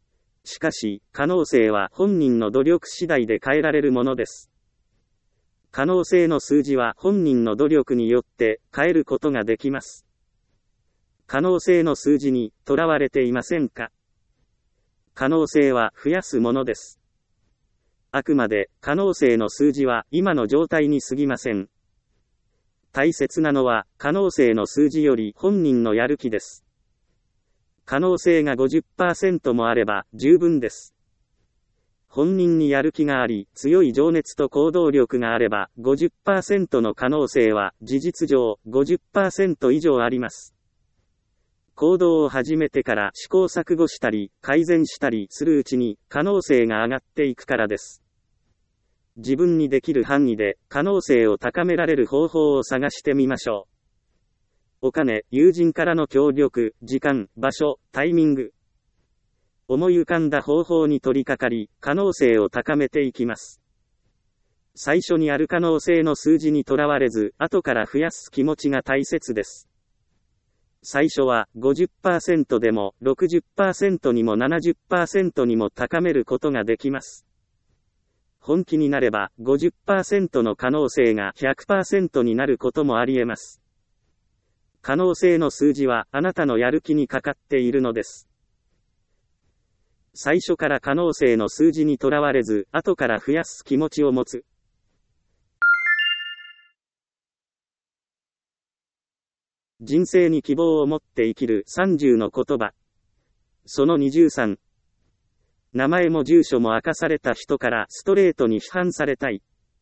しかし、可能性は本人の努力次第で変えられるものです。可能性の数字は本人の努力によって変えることができます。可能性の数字にとらわれていませんか？可能性は増やすものです。あくまで可能性の数字は今の状態に過ぎません。大切なのは可能性の数字より本人のやる気です。可能性が ごじゅっパーセント もあれば十分です。本人にやる気があり、強い情熱と行動力があれば ごじゅっパーセント の可能性は事実上 ごじゅっパーセント 以上あります。行動を始めてから試行錯誤したり改善したりするうちに可能性が上がっていくからです。自分にできる範囲で可能性を高められる方法を探してみましょう。お金、友人からの協力、時間、場所、タイミング。思い浮かんだ方法に取り掛かり、可能性を高めていきます。最初にある可能性の数字にとらわれず、後から増やす気持ちが大切です。最初は ごじゅっパーセント でも ろくじゅっパーセント にも ななじゅっパーセント にも高めることができます。本気になれば ごじゅっパーセント の可能性が ひゃくパーセント になることもあり得ます。可能性の数字はあなたのやる気にかかっているのです。最初から可能性の数字にとらわれず、後から増やす気持ちを持つ。人生に希望を持って生きるさんじゅうの言葉。そのにじゅうさん。名前も住所も明かされた人からストレートに批判されたい。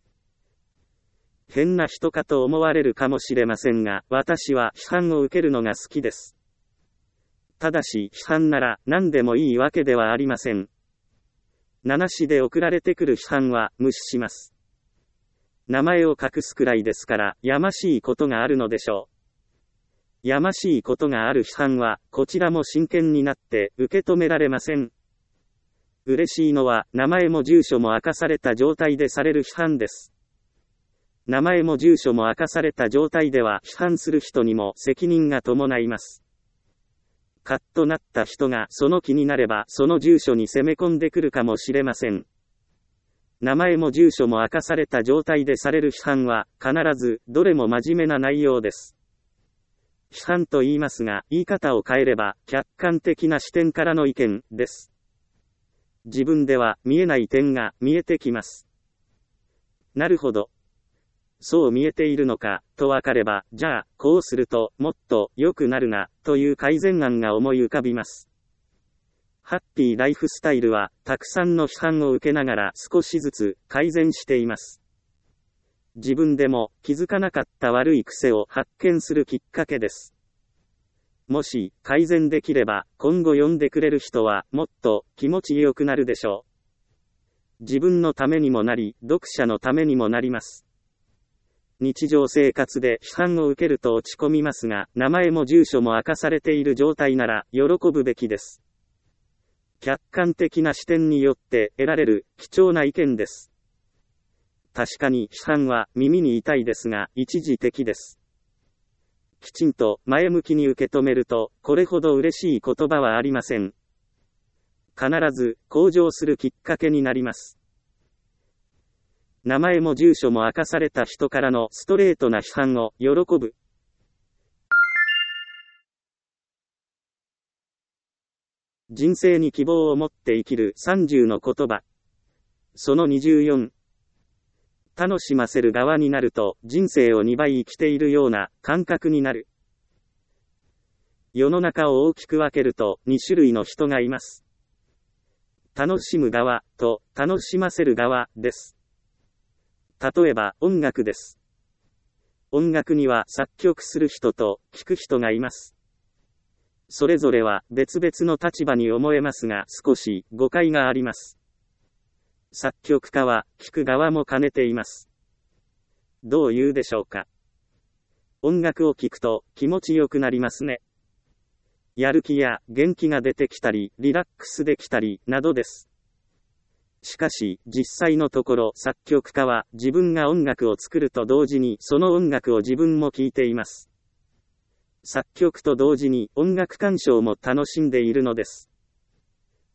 変な人かと思われるかもしれませんが、私は批判を受けるのが好きです。ただし、批判なら何でもいいわけではありません。名無しで送られてくる批判は無視します。名前を隠すくらいですから、やましいことがあるのでしょう。やましいことがある批判は、こちらも真剣になって受け止められません。嬉しいのは、名前も住所も明かされた状態でされる批判です。名前も住所も明かされた状態では、批判する人にも責任が伴います。カッとなった人がその気になれば、その住所に攻め込んでくるかもしれません。名前も住所も明かされた状態でされる批判は、必ず、どれも真面目な内容です。批判と言いますが、言い方を変えれば、客観的な視点からの意見です。自分では見えない点が見えてきます。なるほど。そう見えているのか、とわかれば、じゃあ、こうすると、もっと良くなるな、という改善案が思い浮かびます。ハッピーライフスタイルは、たくさんの批判を受けながら少しずつ改善しています。自分でも気づかなかった悪い癖を発見するきっかけです。もし改善できれば、今後読んでくれる人はもっと気持ちよくなるでしょう。自分のためにもなり、読者のためにもなります。日常生活で批判を受けると落ち込みますが、名前も住所も明かされている状態なら喜ぶべきです。客観的な視点によって得られる貴重な意見です。確かに批判は耳に痛いですが、一時的です。きちんと前向きに受け止めると、これほど嬉しい言葉はありません。必ず向上するきっかけになります。名前も住所も明かされた人からのストレートな批判を喜ぶ。人生に希望を持って生きるさんじゅうの言葉。そのにじゅうよん。楽しませる側になると人生をにばい生きているような感覚になる。世の中を大きく分けるとに種類の人がいます。楽しむ側と楽しませる側です。例えば音楽です。音楽には作曲する人と聴く人がいます。それぞれは別々の立場に思えますが、少し誤解があります。作曲家は聴く側も兼ねています。どう言うでしょうか。音楽を聴くと気持ちよくなりますね。やる気や元気が出てきたり、リラックスできたり、などです。しかし、実際のところ作曲家は自分が音楽を作ると同時にその音楽を自分も聴いています。作曲と同時に音楽鑑賞も楽しんでいるのです。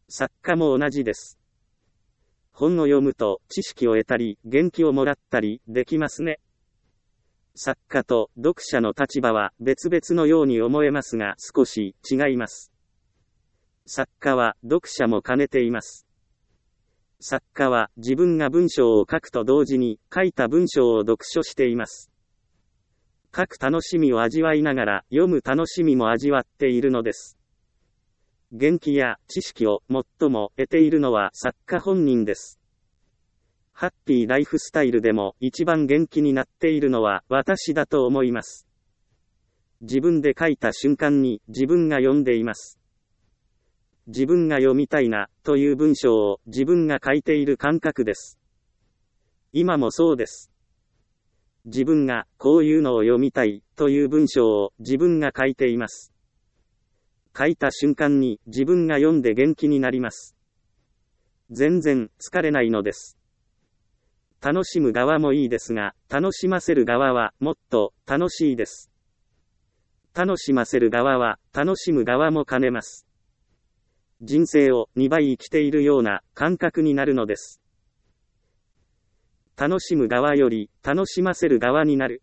作家も同じです。本を読むと知識を得たり、元気をもらったりできますね。作家と読者の立場は別々のように思えますが少し違います。作家は読者も兼ねています。作家は自分が文章を書くと同時に書いた文章を読書しています。書く楽しみを味わいながら読む楽しみも味わっているのです。元気や知識を最も得ているのは作家本人です。ハッピーライフスタイルでも一番元気になっているのは私だと思います。自分で書いた瞬間に自分が読んでいます。自分が読みたいなという文章を自分が書いている感覚です。今もそうです。自分がこういうのを読みたいという文章を自分が書いています。書いた瞬間に自分が読んで元気になります。全然疲れないのです。楽しむ側もいいですが、楽しませる側はもっと楽しいです。楽しませる側は楽しむ側も兼ねます。人生をにばい生きているような感覚になるのです。楽しむ側より楽しませる側になる。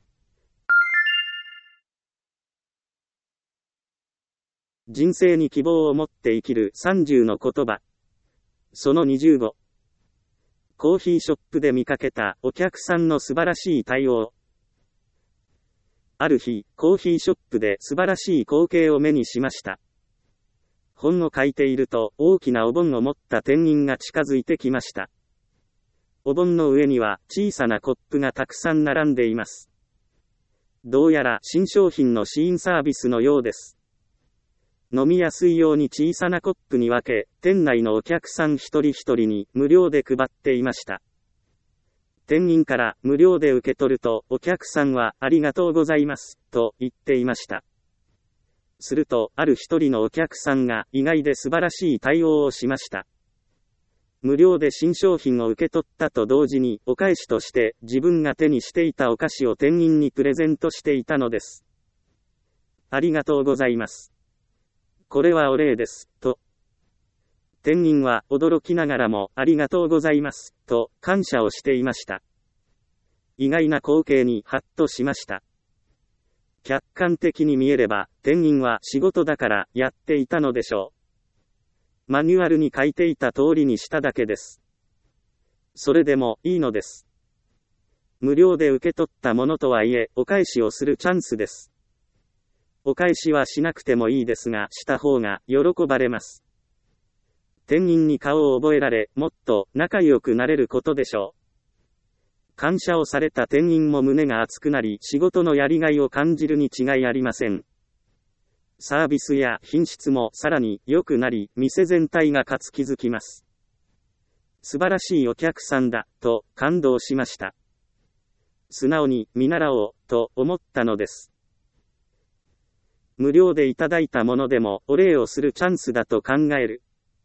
人生に希望を持って生きるさんじゅうの言葉。そのにじゅうご。コーヒーショップで見かけたお客さんの素晴らしい対応。ある日、コーヒーショップで素晴らしい光景を目にしました。本を書いていると大きなお盆を持った店員が近づいてきました。お盆の上には小さなコップがたくさん並んでいます。どうやら新商品の試飲サービスのようです。飲みやすいように小さなコップに分け、店内のお客さん一人一人に無料で配っていました。店員から無料で受け取るとお客さんはありがとうございますと言っていました。すると、ある一人のお客さんが意外で素晴らしい対応をしました。無料で新商品を受け取ったと同時に、お返しとして自分が手にしていたお菓子を店員にプレゼントしていたのです。ありがとうございます。これはお礼です、と。店員は驚きながらも、ありがとうございます、と感謝をしていました。意外な光景にハッとしました。客観的に見えれば、店員は仕事だからやっていたのでしょう。マニュアルに書いていた通りにしただけです。それでもいいのです。無料で受け取ったものとはいえ、お返しをするチャンスです。お返しはしなくてもいいですが、した方が喜ばれます。店員に顔を覚えられ、もっと仲良くなれることでしょう。感謝をされた店員も胸が熱くなり、仕事のやりがいを感じるに違いありません。サービスや品質もさらに良くなり、店全体が活気づきます。素晴らしいお客さんだ、と感動しました。素直に見習おう、と思ったのです。無料でいただいたものでもお礼をするチャンスだと考える。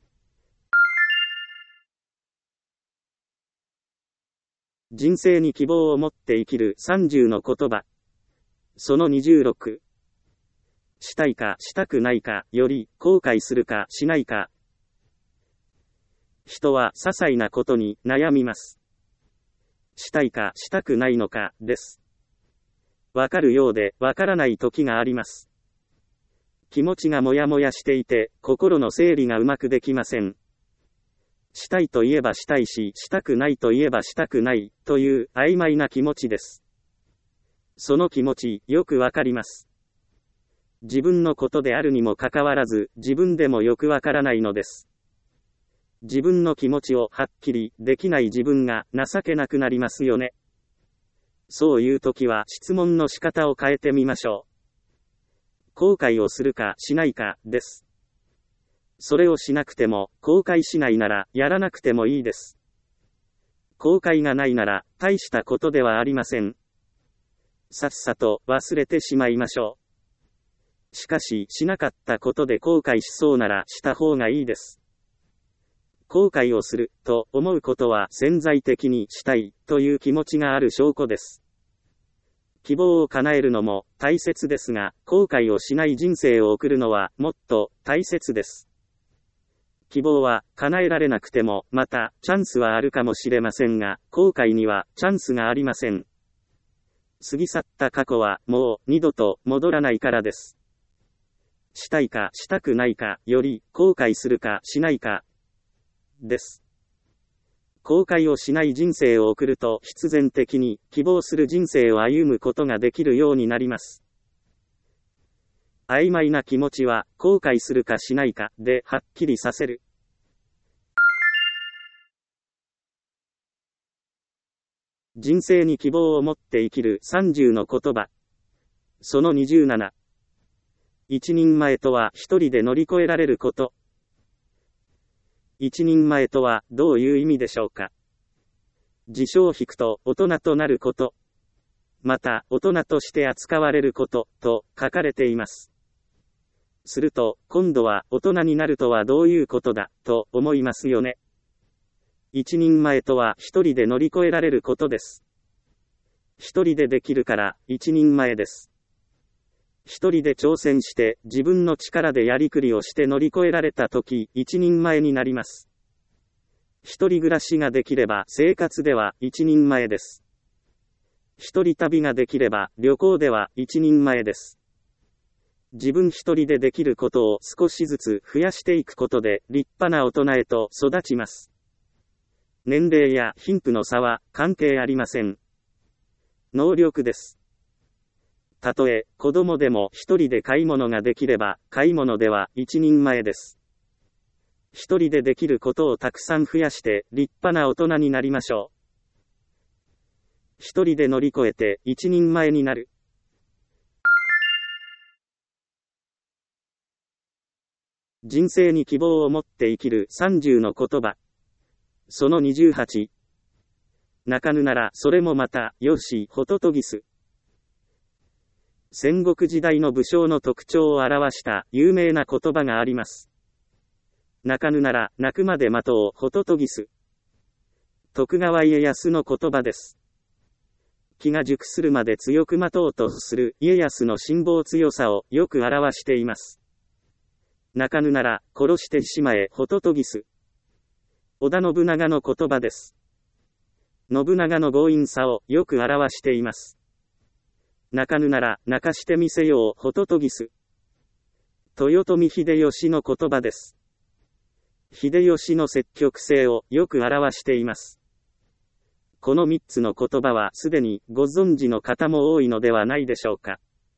人生に希望を持って生きるさんじゅうの言葉。そのにじゅうろく。したいかしたくないかより後悔するかしないか。人は些細なことに悩みます。したいかしたくないのかです。わかるようでわからない時があります。気持ちがもやもやしていて心の整理がうまくできません。したいと言えばしたいし、したくないと言えばしたくないという曖昧な気持ちです。その気持ちよくわかります。自分のことであるにもかかわらず自分でもよくわからないのです。自分の気持ちをはっきりできない自分が情けなくなりますよね。そういう時は質問の仕方を変えてみましょう。後悔をするかしないかです。それをしなくても、後悔しないなら、やらなくてもいいです。後悔がないなら、大したことではありません。さっさと忘れてしまいましょう。しかし、しなかったことで後悔しそうなら、した方がいいです。後悔をする、と思うことは潜在的にしたい、という気持ちがある証拠です。希望を叶えるのも大切ですが、後悔をしない人生を送るのはもっと大切です。 希望は叶えられなくても、また、チャンスはあるかもしれませんが、後悔にはチャンスがありません。過ぎ去った過去は、もう二度と戻らないからです。したいかしたくないかより、後悔するかしないか、です。後悔をしない人生を送ると、必然的に、希望する人生を歩むことができるようになります。曖昧な気持ちは、後悔するかしないか、で、はっきりさせる。人生に希望を持って生きるさんじゅうの言葉。そのにじゅうなな。一人前とは一人で乗り越えられること。一人前とはどういう意味でしょうか。辞書を引くと大人となること。また大人として扱われることと書かれています。すると今度は大人になるとはどういうことだと思いますよね。一人前とは一人で乗り越えられることです。一人でできるから一人前です。一人で挑戦して自分の力でやりくりをして乗り越えられたとき一人前になります。一人暮らしができれば生活では一人前です。一人旅ができれば旅行では一人前です。自分一人でできることを少しずつ増やしていくことで立派な大人へと育ちます。年齢や貧富の差は関係ありません。能力です。たとえ子供でも一人で買い物ができれば買い物では一人前です。一人でできることをたくさん増やして立派な大人になりましょう。一人で乗り越えて一人前になる。人生に希望を持って生きるさんじゅうの言葉。そのにじゅうはち。泣かぬならそれもまたよしホトトギス。戦国時代の武将の特徴を表した有名な言葉があります。泣かぬなら泣くまで待とうホトトギス。徳川家康の言葉です。気が熟するまで強く待とうとする家康の辛抱強さをよく表しています。泣かぬなら殺してしまえホトトギス。織田信長の言葉です。信長の強引さをよく表しています。泣かぬなら泣かしてみせようホトトギス。豊臣秀吉の言葉です。秀吉の積極性をよく表しています。この三つの言葉はすでにご存知の方も多いのではないでしょうか。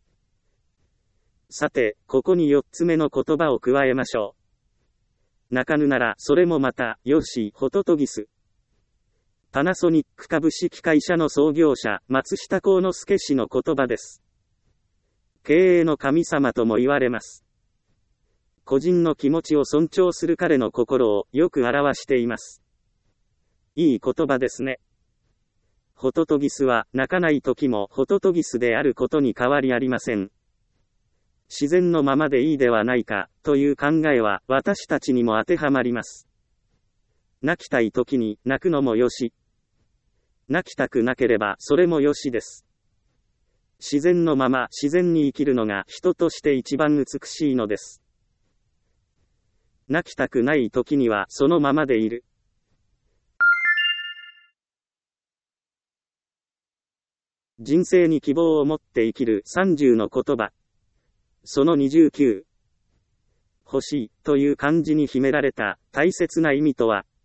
さて、ここに四つ目の言葉を加えましょう。泣かぬならそれもまたよしホトトギス。パナソニック株式会社の創業者松下幸之助氏の言葉です。経営の神様とも言われます。個人の気持ちを尊重する彼の心をよく表しています。いい言葉ですね。ホトトギスは泣かない時もホトトギスであることに変わりありません。自然のままでいいではないかという考えは私たちにも当てはまります。泣きたい時に泣くのもよし。泣きたくなければそれもよしです。自然のまま自然に生きるのが人として一番美しいのです。泣きたくない時にはそのままでいる。人生に希望を持って生きるさんじゅうの言葉。そのにじゅうきゅう。欲しいという漢字に秘められた大切な意味とは。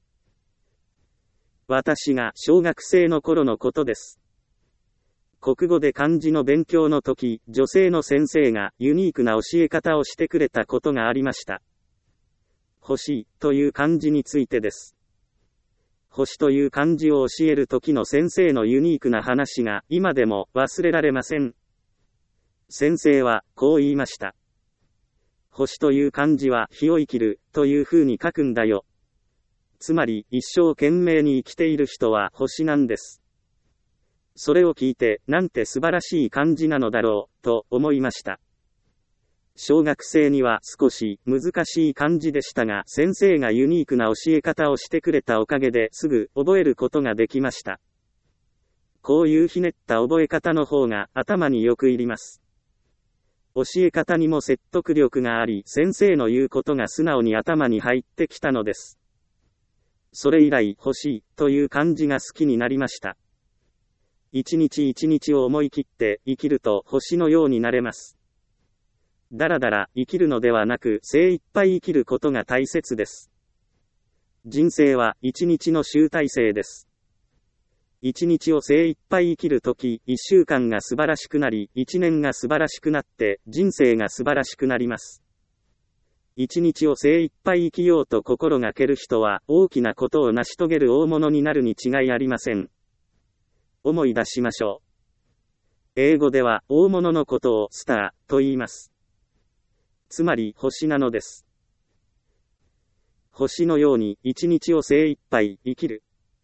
私が小学生の頃のことです。国語で漢字の勉強の時、女性の先生がユニークな教え方をしてくれたことがありました。星という漢字についてです。星という漢字を教える時の先生のユニークな話が今でも忘れられません。先生はこう言いました。星という漢字は日を生きるという風に書くんだよ。つまり一生懸命に生きている人は星なんです。それを聞いてなんて素晴らしい漢字なのだろうと思いました。小学生には少し難しい漢字でしたが、先生がユニークな教え方をしてくれたおかげですぐ覚えることができました。こういうひねった覚え方の方が頭によく入ります。 教え方にも説得力があり、先生の言うことが素直に頭に入ってきたのです。それ以来、欲しいという漢字が好きになりました。一日一日を思い切って生きると星のようになれます。だらだら生きるのではなく、精一杯生きることが大切です。人生は一日の集大成です。一日を精一杯生きるとき、一週間が素晴らしくなり、一年が素晴らしくなって、人生が素晴らしくなります。一日を精一杯生きようと心がける人は、大きなことを成し遂げる大物になるに違いありません。思い出しましょう。英語では、大物のことをスターと言います。つまり、星なのです。星のように、一日を精一杯生きる。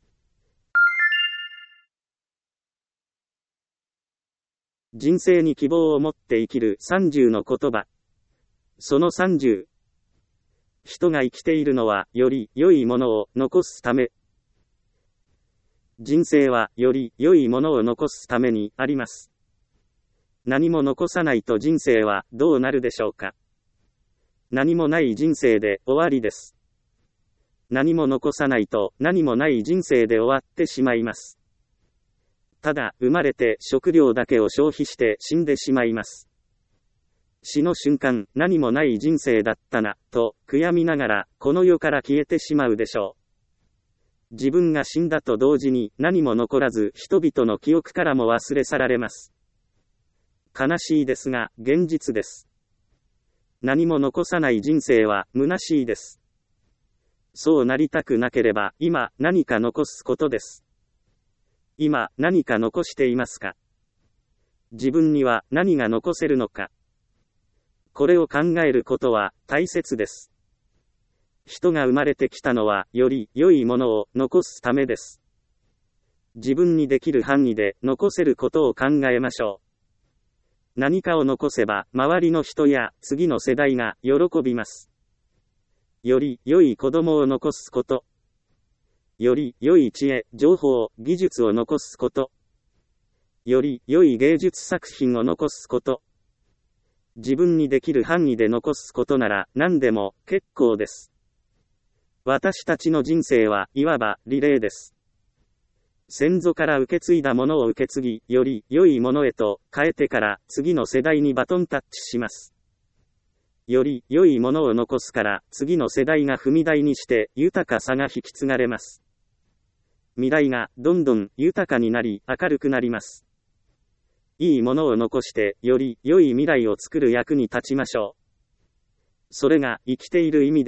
人生に希望を持って生きるさんじゅうの言葉。そのさんじゅう。人が生きているのは、より良いものを残すため。人生は、より良いものを残すためにあります。何も残さないと人生はどうなるでしょうか。何もない人生で終わりです。何も残さないと何もない人生で終わってしまいます。ただ、生まれて食料だけを消費して死んでしまいます。死の瞬間、何もない人生だったな、と、悔やみながら、この世から消えてしまうでしょう。自分が死んだと同時に、何も残らず、人々の記憶からも忘れ去られます。悲しいですが、現実です。何も残さない人生は、虚しいです。そうなりたくなければ、今、何か残すことです。今、何か残していますか？自分には何が残せるのか。これを考えることは大切です。人が生まれてきたのは、より良いものを残すためです。自分にできる範囲で残せることを考えましょう。何かを残せば、周りの人や次の世代が喜びます。より良い子供を残すこと。より良い知恵、情報、技術を残すこと。より良い芸術作品を残すこと。自分にできる範囲で残すことなら何でも結構です。私たちの人生はいわばリレーです。先祖から受け継いだものを受け継ぎ、より良いものへと変えてから次の世代にバトンタッチします。より良いものを残すから次の世代が踏み台にして豊かさが引き継がれます。未来がどんどん豊かになり明るくなります。いいものを残してより良い未来を作る役に立ちましょう。それが生きている意味です。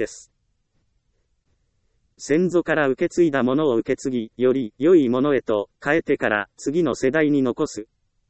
先祖から受け継いだものを受け継ぎ、より良いものへと変えてから次の世代に残す。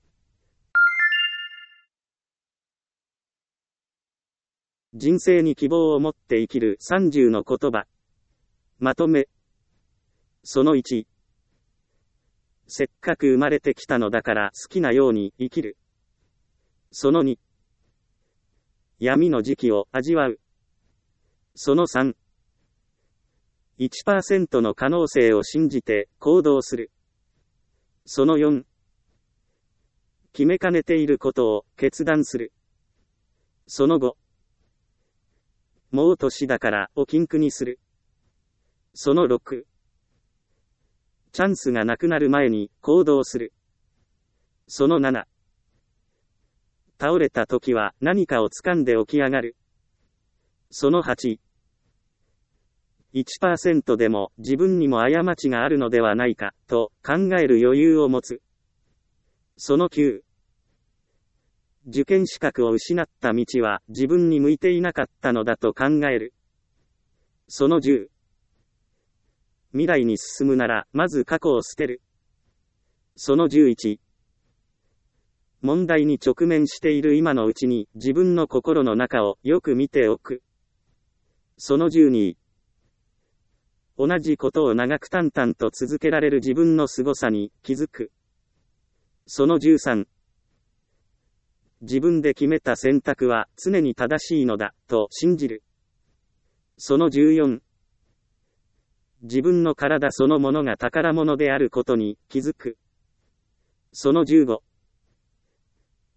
人生に希望を持って生きるさんじゅうの言葉。まとめ。そのいち。せっかく生まれてきたのだから好きなように生きる。そのに。闇の時期を味わう。そのさん。いちパーセント の可能性を信じて行動する。そのよん。決めかねていることを決断する。そのご。もう年だからを禁句にする。そのろく。チャンスがなくなる前に行動する。そのなな。倒れた時は何かを掴んで起き上がる。そのはち。いちパーセント でも自分にも過ちがあるのではないかと考える余裕を持つ。そのきゅう。受験資格を失った道は自分に向いていなかったのだと考える。そのじゅう。未来に進むならまず過去を捨てる。そのじゅういち。問題に直面している今のうちに自分の心の中をよく見ておく。そのじゅうに。同じことを長く淡々と続けられる自分の凄さに気づく。そのじゅうさん。自分で決めた選択は常に正しいのだと信じる。そのじゅうよん。自分の体そのものが宝物であることに気づく。そのじゅうご。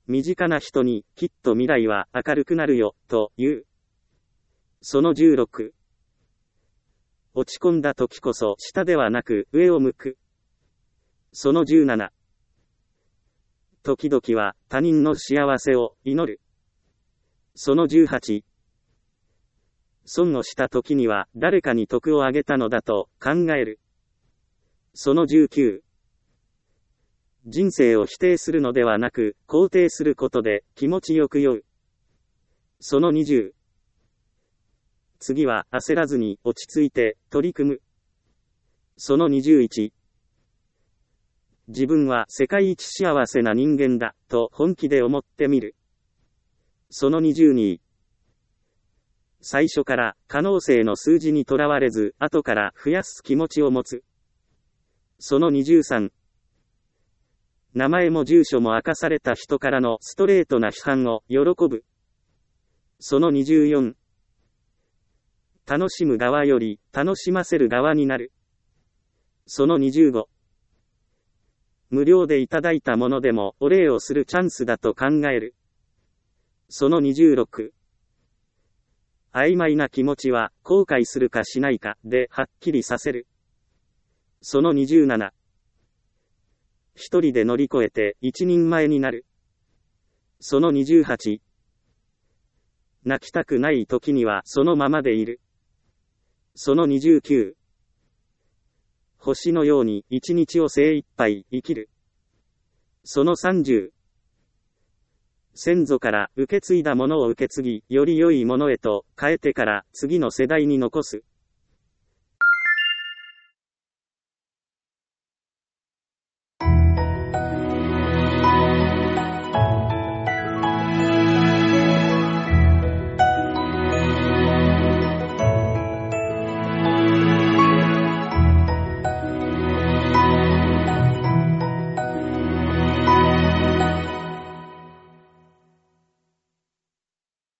身近な人に、きっと未来は明るくなるよ、と言う。そのじゅうろく。落ち込んだ時こそ下ではなく上を向く。そのじゅうなな。時々は他人の幸せを祈る。そのじゅうはち。損をした時には誰かに徳をあげたのだと考える。そのじゅうきゅう。人生を否定するのではなく肯定することで気持ちよく酔う。そのにじゅう。次は焦らずに落ち着いて取り組む。そのにじゅういち。自分は世界一幸せな人間だと本気で思ってみる。そのにじゅうに。最初から可能性の数字にとらわれず後から増やす気持ちを持つ。そのにじゅうさん。名前も住所も明かされた人からのストレートな批判を喜ぶ。そのにじゅうよん。楽しむ側より楽しませる側になる。そのにじゅうご。無料でいただいたものでもお礼をするチャンスだと考える。そのにじゅうろく。曖昧な気持ちは後悔するかしないかではっきりさせる。そのにじゅうなな。一人で乗り越えて一人前になる。そのにじゅうはち。泣きたくない時にはそのままでいる。そのにじゅうきゅう。星のように一日を精一杯生きる。そのさんじゅう。先祖から受け継いだものを受け継ぎ、より良いものへと変えてから次の世代に残す。